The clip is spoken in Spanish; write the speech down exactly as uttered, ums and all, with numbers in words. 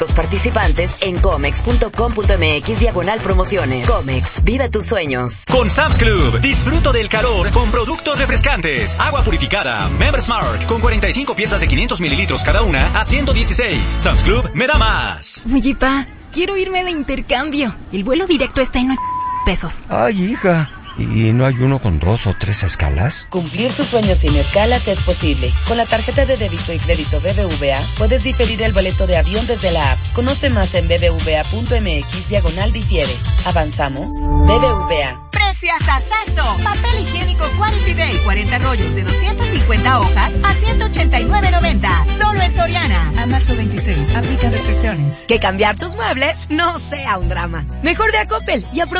Los participantes en comex.com.mx diagonal promociones. Comex, vive tus sueños. Con Sam's Club, disfruto del calor con productos refrescantes. Agua purificada, Members Mark, con cuarenta y cinco piezas de quinientos mililitros cada una a ciento dieciséis. Sam's Club me da más. Oye, pa, quiero irme de intercambio. El vuelo directo está en pesos. Ay, hija. ¿Y no hay uno con dos o tres escalas? Cumplir tus sueños sin escalas es posible. Con la tarjeta de débito y crédito B B V A, puedes diferir el boleto de avión desde la app. Conoce más en bbva.mx diagonal difiere. ¿Avanzamos? B B V A. ¡Preciasazazo! Papel higiénico Quality Day, cuarenta rollos de doscientas cincuenta hojas a ciento ochenta y nueve noventa. Solo en Soriana. A marzo veintiséis. Aplica restricciones. Que cambiar tus muebles no sea un drama. Mejor ve a Coppel y aprovecha